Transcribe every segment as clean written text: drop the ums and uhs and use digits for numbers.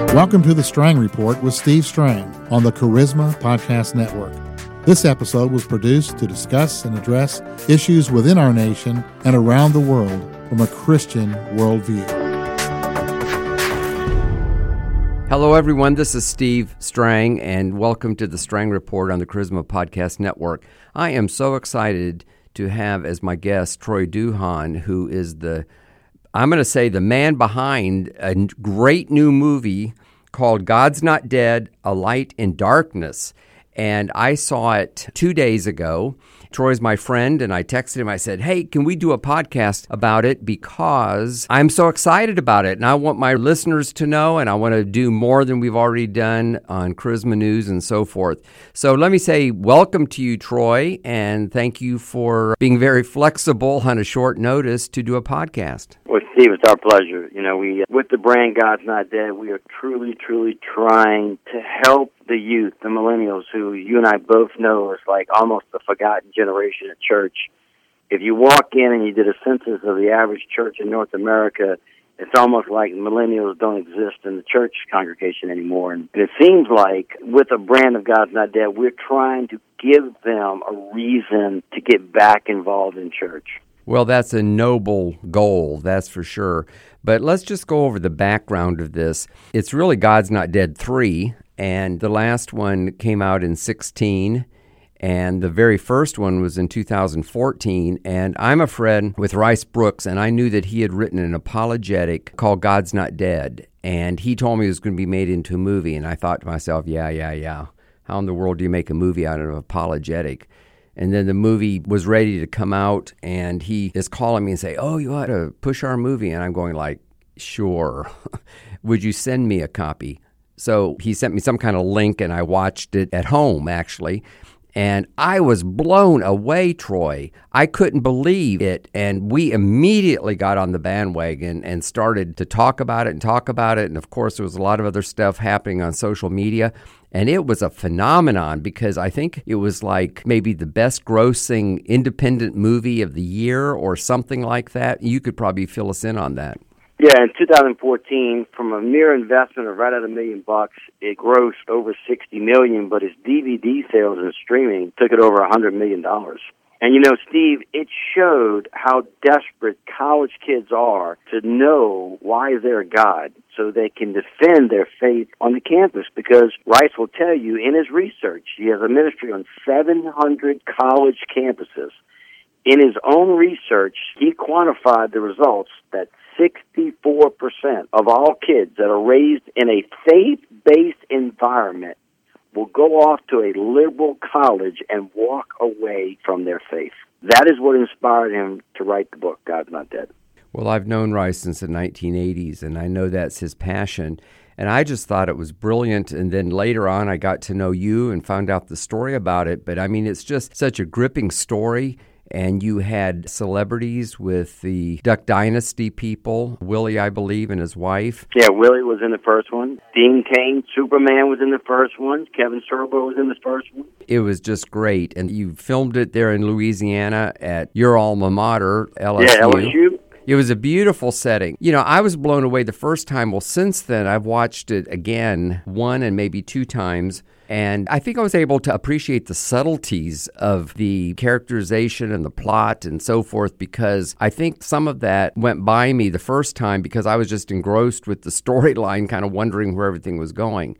Welcome to the Strang Report with Steve Strang on the Charisma Podcast Network. This episode was produced to discuss and address issues within our nation and around the world from a Christian worldview. Hello, everyone. This is Steve Strang, and welcome to the Strang Report on the Charisma Podcast Network. I am so excited to have as my guest Troy Duhan, who is the man behind a great new movie called God's Not Dead, A Light in Darkness. And I saw it 2 days ago. Troy's my friend, and I texted him. I said, hey, can we do a podcast about it? Because I'm so excited about it, and I want my listeners to know, and I want to do more than we've already done on Charisma News and so forth. So let me say welcome to you, Troy, and thank you for being very flexible on a short notice to do a podcast. Well, Steve, it's our pleasure. You know, with the brand God's Not Dead, we are truly trying to help the youth, the millennials, who you and I both know is like almost the forgotten generation at church. If you walk in and you did a census of the average church in North America, it's almost like millennials don't exist in the church congregation anymore. And it seems like with a brand of God's Not Dead, we're trying to give them a reason to get back involved in church. Well, that's a noble goal, that's for sure. But let's just go over the background of this. It's really God's Not Dead 3, and the last one came out in 2016, and the very first one was in 2014. And I'm a friend with Rice Brooks, and I knew that he had written an apologetic called God's Not Dead, and he told me it was going to be made into a movie, and I thought to myself, yeah. How in the world do you make a movie out of an apologetic? And then the movie was ready to come out, and he is calling me and say, oh, you ought to push our movie. And I'm going like, sure. Would you send me a copy? So he sent me some kind of link, and I watched it at home, actually. And I was blown away, Troy. I couldn't believe it. And we immediately got on the bandwagon and started to talk about it. And of course, there was a lot of other stuff happening on social media. And it was a phenomenon because I think it was like maybe the best grossing independent movie of the year or something like that. You could probably fill us in on that. Yeah, in 2014, from a mere investment of right at $1 million, it grossed over $60 million, but its DVD sales and streaming took it over $100 million. And you know, Steve, it showed how desperate college kids are to know why they're God so they can defend their faith on the campus. Because Rice will tell you in his research, he has a ministry on 700 college campuses. In his own research, he quantified the results that 64% of all kids that are raised in a faith-based environment will go off to a liberal college and walk away from their faith. That is what inspired him to write the book, God's Not Dead. Well, I've known Rice since the 1980s, and I know that's his passion. And I just thought it was brilliant. And then later on, I got to know you and found out the story about it. But I mean, it's just such a gripping story. And you had celebrities with the Duck Dynasty people, Willie, I believe, and his wife. Yeah, Willie was in the first one. Dean Cain, Superman, was in the first one. Kevin Sorbo was in the first one. It was just great. And you filmed it there in Louisiana at your alma mater, LSU. Yeah, LSU. It was a beautiful setting. You know, I was blown away the first time. Well, since then, I've watched it again 1 and maybe 2 times. And I think I was able to appreciate the subtleties of the characterization and the plot and so forth, because I think some of that went by me the first time because I was just engrossed with the storyline, kind of wondering where everything was going.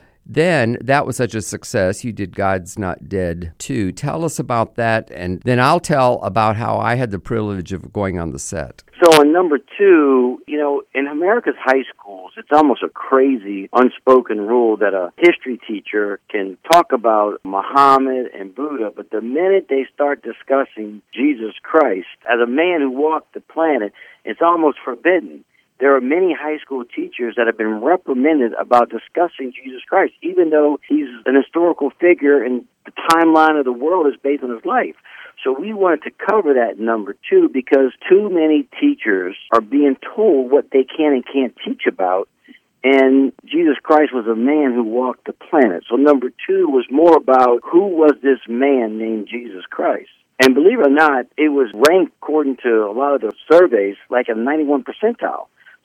Then that was such a success. You did God's Not Dead 2. Tell us about that, and then I'll tell about how I had the privilege of going on the set. So in number 2, you know, in America's high schools, it's almost a crazy unspoken rule that a history teacher can talk about Muhammad and Buddha, but the minute they start discussing Jesus Christ as a man who walked the planet, it's almost forbidden. There are many high school teachers that have been reprimanded about discussing Jesus Christ, even though he's an historical figure and the timeline of the world is based on his life. So we wanted to cover that number 2 because too many teachers are being told what they can and can't teach about, and Jesus Christ was a man who walked the planet. So number 2 was more about who was this man named Jesus Christ. And believe it or not, it was ranked according to a lot of the surveys like a 91 percentile.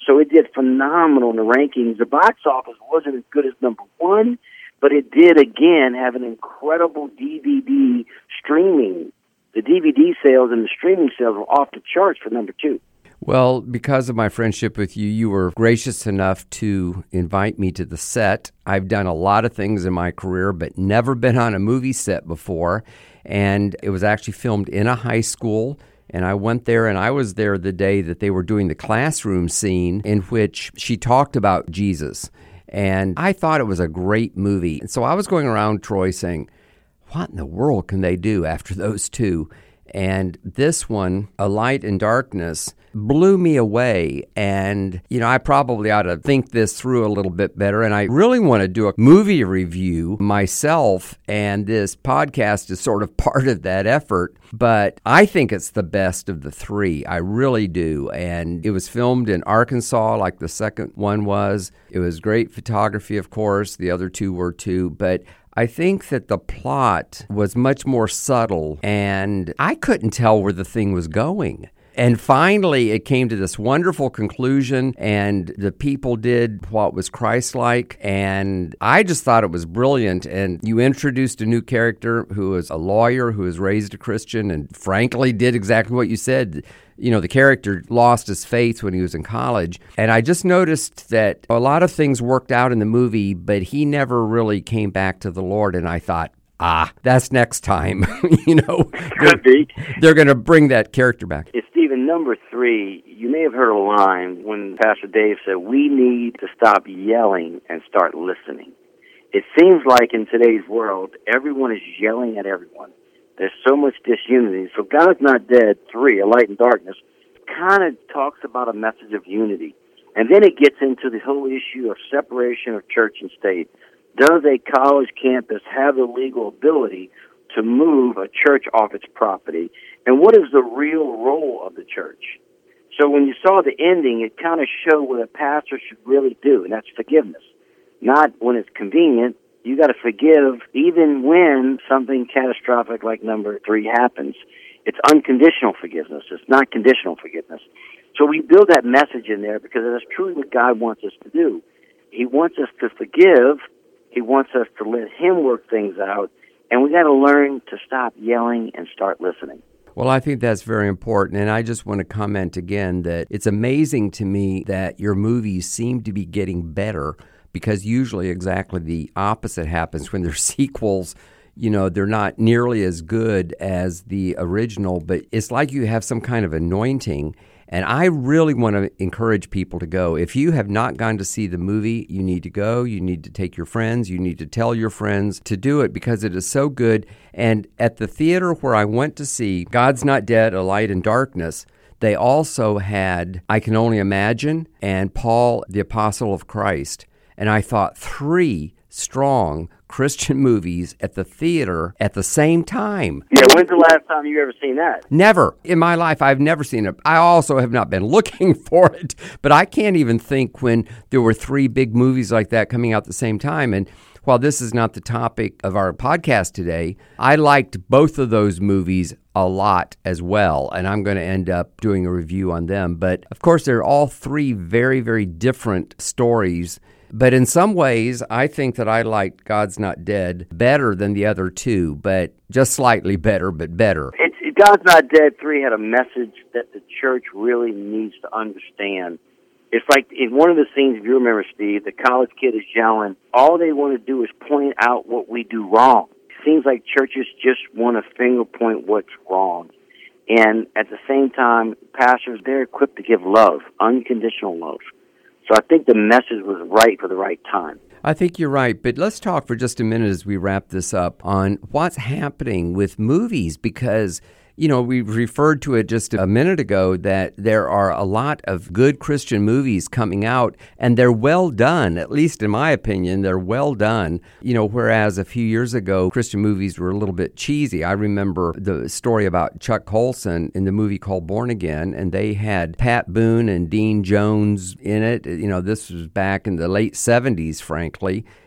So it did phenomenal in the rankings. The box office wasn't as good as number one, but it did, again, have an incredible DVD streaming. The DVD sales and the streaming sales were off the charts for number two. Well, because of my friendship with you, you were gracious enough to invite me to the set. I've done a lot of things in my career, but never been on a movie set before. And it was actually filmed in a high school. And I went there, and I was there the day that they were doing the classroom scene in which she talked about Jesus. And I thought it was a great movie. And so I was going around, Troy, saying, what in the world can they do after those two? And this one, A Light in Darkness, blew me away. And, I probably ought to think this through a little bit better. And I really want to do a movie review myself. And this podcast is sort of part of that effort. But I think it's the best of the three. I really do. And it was filmed in Arkansas like the second one was. It was great photography, of course. The other two were too. But I think that the plot was much more subtle, and I couldn't tell where the thing was going. And finally, it came to this wonderful conclusion, and the people did what was Christ-like, and I just thought it was brilliant. And you introduced a new character who was a lawyer who was raised a Christian and frankly did exactly what you said. The character lost his faith when he was in college. And I just noticed that a lot of things worked out in the movie, but he never really came back to the Lord. And I thought, that's next time. They're going to bring that character back. It's Stephen, number three, you may have heard a line when Pastor Dave said, we need to stop yelling and start listening. It seems like in today's world, everyone is yelling at everyone. There's so much disunity. So God's Not Dead 3, A Light in Darkness, kind of talks about a message of unity. And then it gets into the whole issue of separation of church and state. Does a college campus have the legal ability to move a church off its property? And what is the real role of the church? So when you saw the ending, it kind of showed what a pastor should really do, and that's forgiveness. Not when it's convenient. You got to forgive even when something catastrophic like number 3 happens. It's unconditional forgiveness. It's not conditional forgiveness. So we build that message in there because that's truly what God wants us to do. He wants us to forgive. He wants us to let Him work things out. And we got to learn to stop yelling and start listening. Well, I think that's very important, and I just want to comment again that it's amazing to me that your movies seem to be getting better, because usually exactly the opposite happens when they're sequels. They're not nearly as good as the original, but it's like you have some kind of anointing. And I really want to encourage people to go. If you have not gone to see the movie, you need to go. You need to take your friends. You need to tell your friends to do it because it is so good. And at the theater where I went to see God's Not Dead, A Light in Darkness, they also had I Can Only Imagine and Paul, the Apostle of Christ. And I thought 3 strong Christian movies at the theater at the same time. Yeah, when's the last time you ever seen that? Never. In my life, I've never seen it. I also have not been looking for it, but I can't even think when there were 3 big movies like that coming out at the same time. And while this is not the topic of our podcast today, I liked both of those movies a lot as well, and I'm going to end up doing a review on them. But of course, they're all 3 very, very different stories. But in some ways, I think that I liked God's Not Dead better than the other 2, but just slightly better, but better. God's Not Dead 3 had a message that the church really needs to understand. It's like in one of the scenes, if you remember, Steve, the college kid is yelling, all they want to do is point out what we do wrong. It seems like churches just want to finger point what's wrong. And at the same time, pastors, they're equipped to give love, unconditional love. So I think the message was right for the right time. I think you're right, but let's talk for just a minute as we wrap this up on what's happening with movies, because we referred to it just a minute ago that there are a lot of good Christian movies coming out, and they're well done, at least in my opinion, they're well done. Whereas a few years ago, Christian movies were a little bit cheesy. I remember the story about Chuck Colson in the movie called Born Again, and they had Pat Boone and Dean Jones in it. This was back in the late 70s, frankly.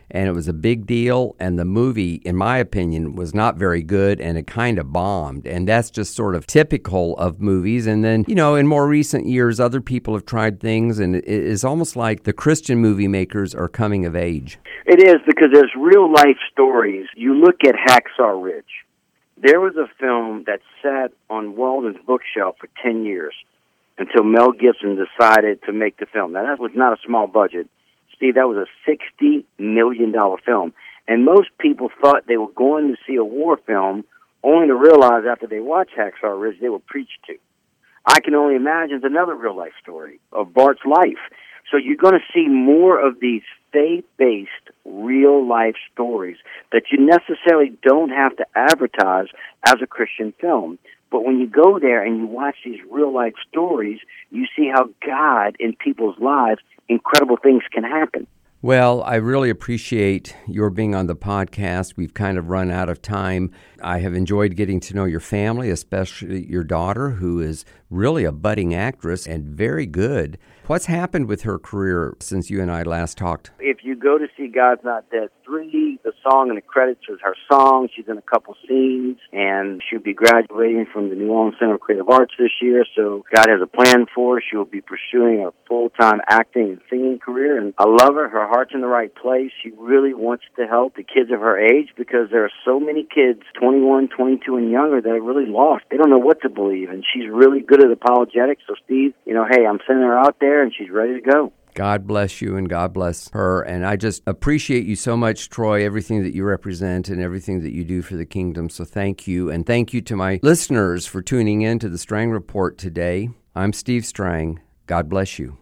and it was a big deal, and the movie, in my opinion, was not very good, and it kind of bombed, and that's just sort of typical of movies. And then, in more recent years, other people have tried things, and it is almost like the Christian movie makers are coming of age. It is, because there's real-life stories. You look at Hacksaw Ridge. There was a film that sat on Walden's bookshelf for 10 years until Mel Gibson decided to make the film. Now, that was not a small budget. Steve, that was a $60 million film. And most people thought they were going to see a war film, only to realize after they watched Hacksaw Ridge, they were preached to. I Can Only Imagine is another real-life story of Bart's life. So you're going to see more of these faith-based, real-life stories that you necessarily don't have to advertise as a Christian film. But when you go there and you watch these real-life stories, you see how God, in people's lives, incredible things can happen. Well, I really appreciate your being on the podcast. We've kind of run out of time. I have enjoyed getting to know your family, especially your daughter, who is really a budding actress and very good. What's happened with her career since you and I last talked? If you go to see God's Not Dead 3, the song in the credits is her song. She's in a couple scenes, and she'll be graduating from the New Orleans Center of Creative Arts this year, so God has a plan for her. She'll be pursuing a full-time acting and singing career, and I love her. Her heart's in the right place. She really wants to help the kids of her age, because there are so many kids, 21, 22, and younger, that are really lost. They don't know what to believe, and she's really good at apologetics. So, Steve, hey, I'm sending her out there, and she's ready to go. God bless you, and God bless her. And I just appreciate you so much, Troy, everything that you represent and everything that you do for the kingdom. So thank you. And thank you to my listeners for tuning in to the Strang Report today. I'm Steve Strang. God bless you.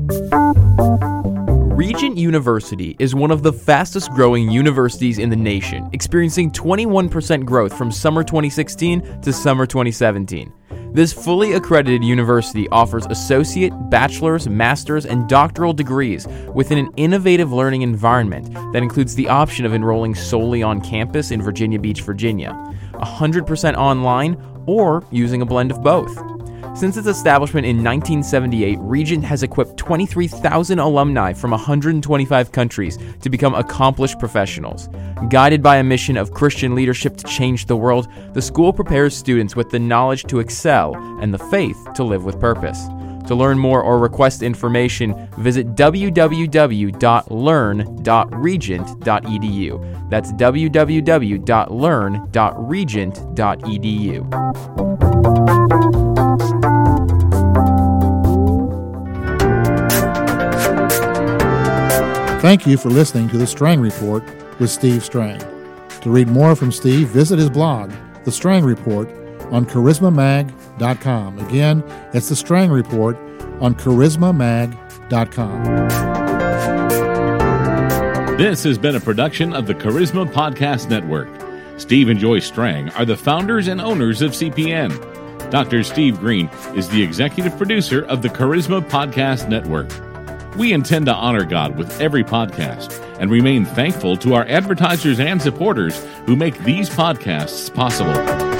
Regent University is one of the fastest growing universities in the nation, experiencing 21% growth from summer 2016 to summer 2017. This fully accredited university offers associate, bachelor's, master's, and doctoral degrees within an innovative learning environment that includes the option of enrolling solely on campus in Virginia Beach, Virginia, 100% online, or using a blend of both. Since its establishment in 1978, Regent has equipped 23,000 alumni from 125 countries to become accomplished professionals. Guided by a mission of Christian leadership to change the world, the school prepares students with the knowledge to excel and the faith to live with purpose. To learn more or request information, visit www.learn.regent.edu. That's www.learn.regent.edu. Thank you for listening to The Strang Report with Steve Strang. To read more from Steve, visit his blog, The Strang Report, on charismamag.com. Again, it's The Strang Report on charismamag.com. This has been a production of the Charisma Podcast Network. Steve and Joy Strang are the founders and owners of CPN. Dr. Steve Green is the executive producer of the Charisma Podcast Network. We intend to honor God with every podcast and remain thankful to our advertisers and supporters who make these podcasts possible.